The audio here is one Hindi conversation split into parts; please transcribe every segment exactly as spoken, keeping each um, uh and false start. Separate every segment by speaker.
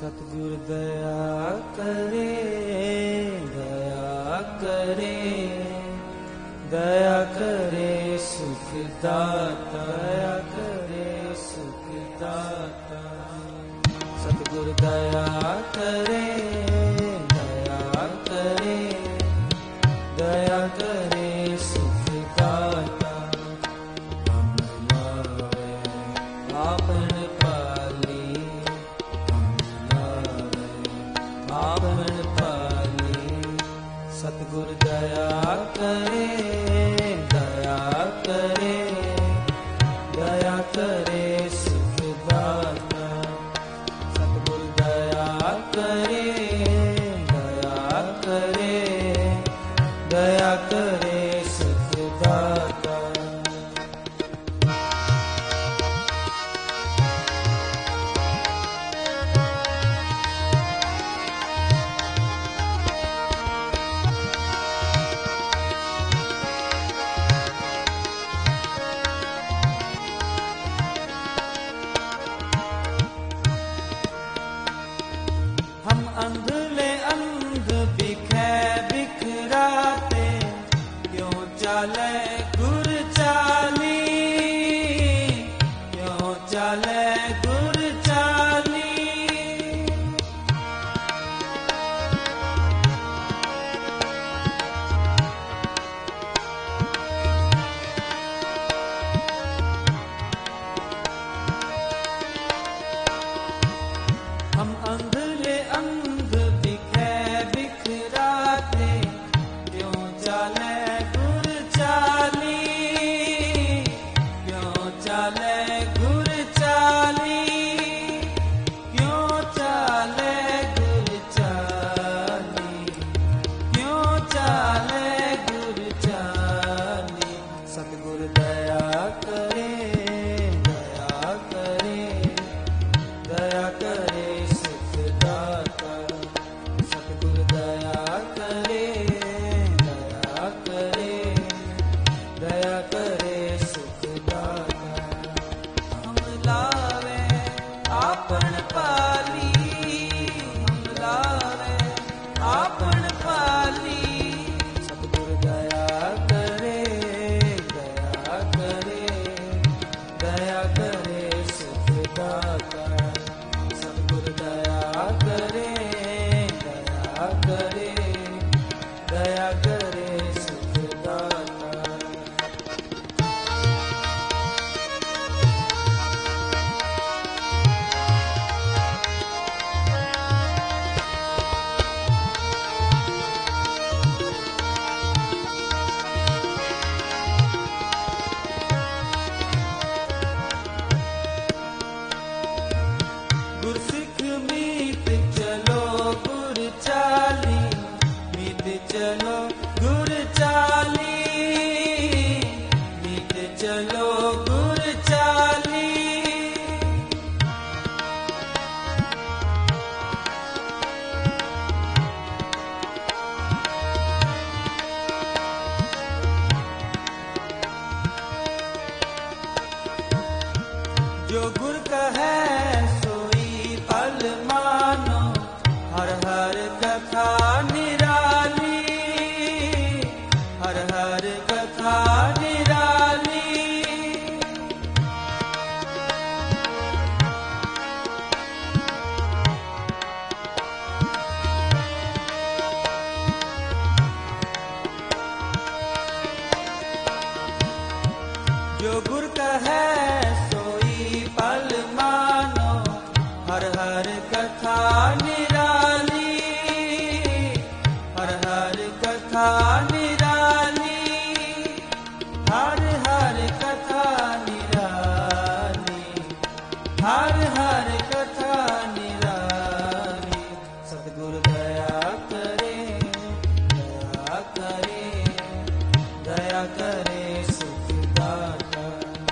Speaker 1: सतगुरु दया करे, दया करे, दया करे सुख दाता, दया करे सुख दाता। सतगुरु दया करे, दया करे, दया करे सुख दाता। हम लावे आपन पाली, हम लावे आपन पाली। सतगुरु दया करे, दया करे, दया करे सुख दाता। सतगुरु दया करे, दया करे, दया करे सुख दाता। हम अंधले अंध बिखे बिखराते, क्यों चले गुर चाली, क्यों चले गुर चाली। हम अंधले अंध बिखे बिखराते, क्यों चले गुर चाली, क्यों चले गुर चाली, क्यों चले गुर चाली, क्यों चले गुर चाली। सतगुरु दया करे, दया करे, दया करे सुख दाता। सतगुरु दया करे, दया करे, दया करे सुख दाता। हम लावे आपन पाली, हम लावे आपन पाली। सतगुरु दया करे, दया करे, दया करे सुख दाता। सतगुरु दया करे, दया करे, दया करे सुख दाता। गुर सिख मीत चलो गुर चाली, मीत चलो गुर चाली, मीत चलो गुर चाली। जो गुर कहे सोई फल मानो, हर हर कथा निराली, हर हर कथा निराली। जो गुर कहे सोई फल मानो, हर हर कथा निराली, हर हर कथा निराली, हर हर कथा निराली, हर हर कथा निराली। सतगुरु दया करे, दया करे, दया करे सुख दाता।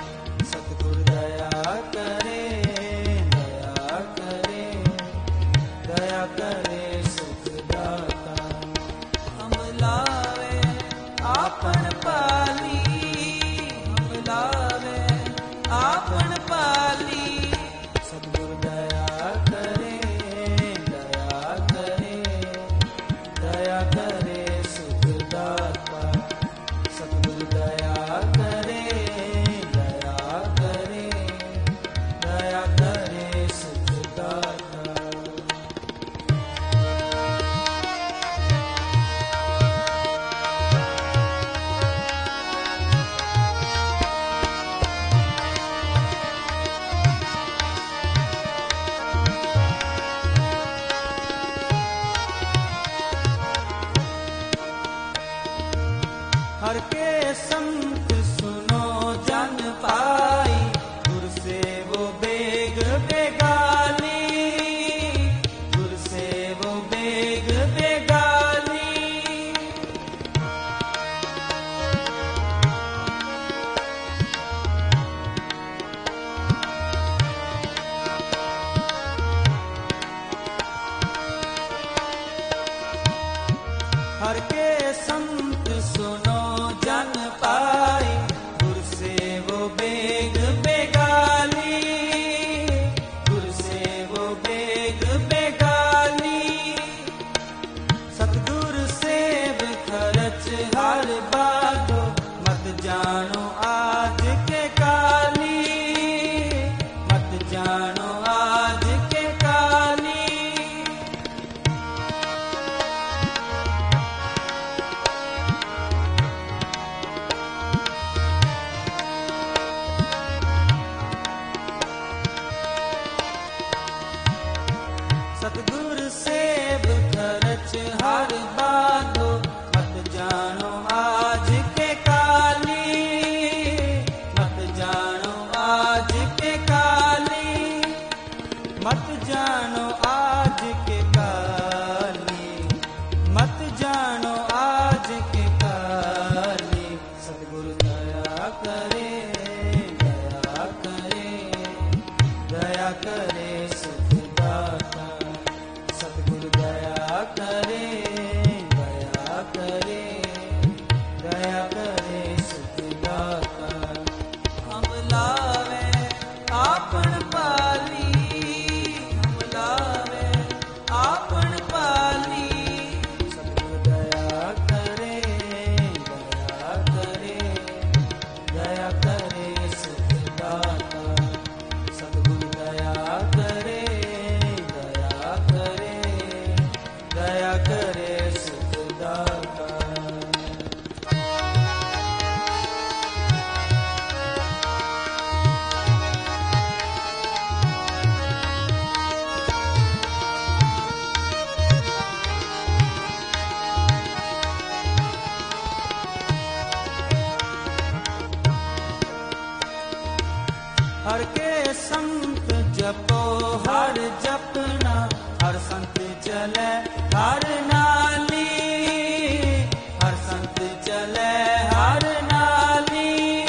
Speaker 1: हर के संत जपो हर जपना, हर संत चले हर नाली, हर संत चले हर नाली।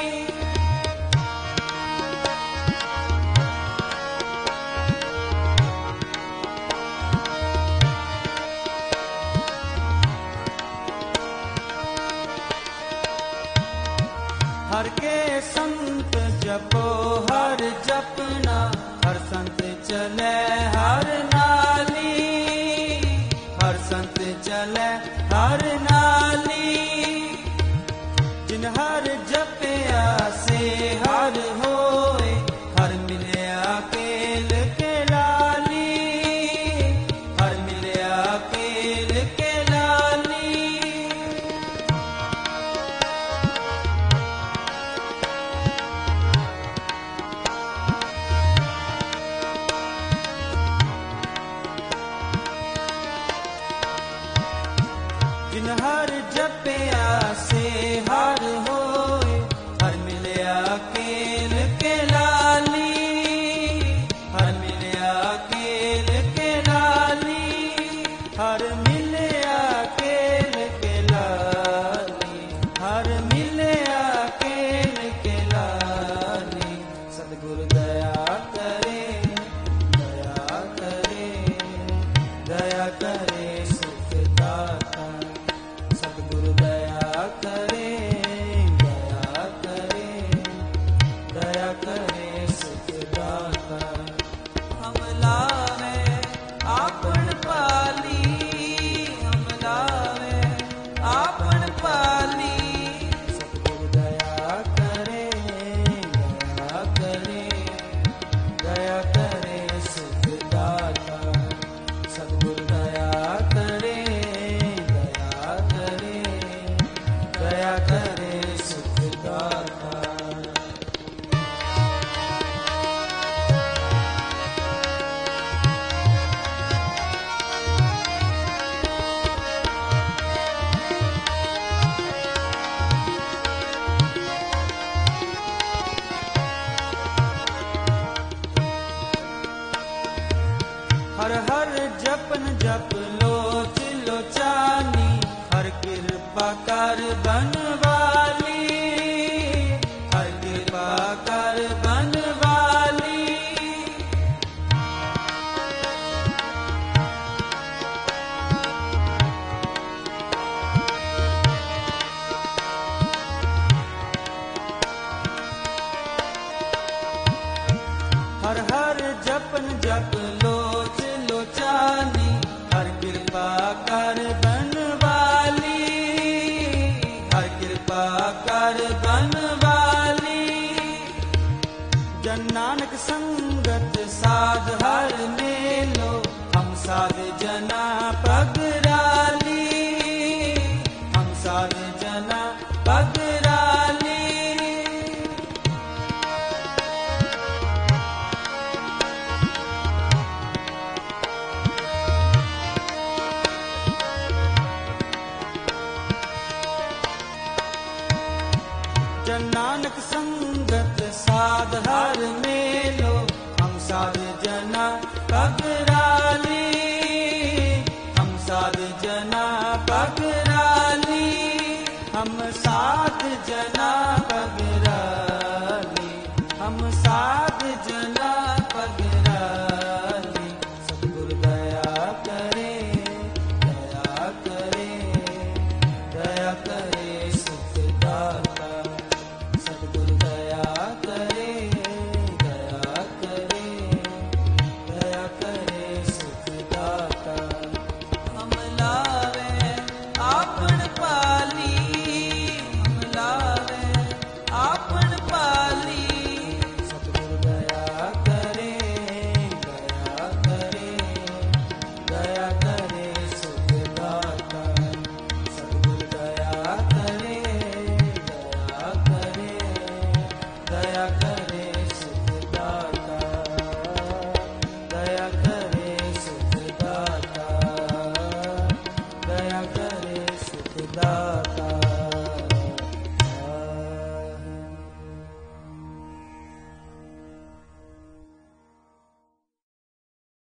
Speaker 1: हर के संत जपो हर जपना, हर संत चले हर नाली, हर संत चले हर नाली। जिन हर जपया से हर होए, हर मिले अकेल के लाली, हर मिले अकेल के लाली। जिन हर जपया से हर होए, हर मिले अकेल के लाली, हर मिले अकेल के लाली, हर मिले अकेल के लाली, हर मिले अकेल के लाली। सतगुरु दया करे, दया करे, दया करे सुख दाता। सतगुरु दया करे, दया करे, दया करे सुख दाता। हम लावे आपन पाली, हम लावे आपन पाली। सतगुरु दया करे, दया करे, दया करे सुख दाता। सतगुरु दया करे, दया करे, दया करे सुख दाता। हर हर जपन जप लोच लोचानी, हर कृपा कर बनवाली, हर कृपा कर बनवाली। हर हर जपन जप लोच लोचानी, हर कृपा कर बनवाली, हर कृपा कर बनवाली। जन नानक संगत साध हर मेलो, हम साध जना पगराली, हम साध जना पगराली। जन नानक संगत साध हर मेलो, हम साध जना पगराली, हम साध जना पगराली, हम साध जना पगराली, हम साध जना पगराली। सतगुरु दया करे, दया करे, दया करे सुख दाता। सतगुरु दया करे, दया करे, दया करे सुख दाता। हम लावे आपन पाली, हम लावे आपन पाली। सतगुरु दया करे, दया करे, दया करे सुख दाता। सतगुरु दया करे, दया करे, दया करे सुख दाता, दया करे सुख दाता, दया करे सुख दाता।